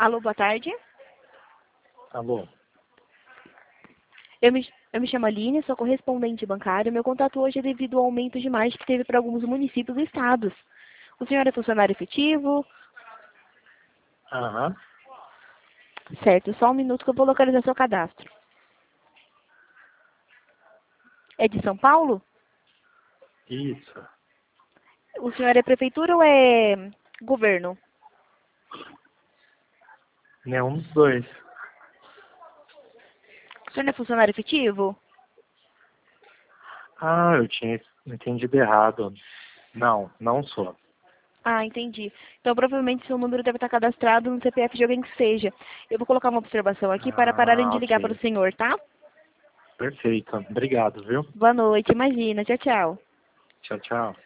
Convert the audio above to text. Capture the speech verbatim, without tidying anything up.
Alô, boa tarde. Alô? Eu me, eu me chamo Aline, sou correspondente bancário. Meu contato hoje é devido ao aumento de margem que teve para alguns municípios e estados. O senhor é funcionário efetivo? Aham. Certo, só um minuto que eu vou localizar seu cadastro. É de São Paulo? Isso. O senhor é prefeitura ou é governo? Nenhum dos dois. O senhor não é funcionário efetivo? Ah, eu tinha entendido errado. Não, não sou. Ah, entendi. Então, provavelmente, seu número deve estar cadastrado no C P F de alguém que seja. Eu vou colocar uma observação aqui para pararem Ah, de ligar para ok. o senhor, tá? Perfeito. Obrigado, viu? Boa noite, imagina. Tchau, tchau. Tchau, tchau.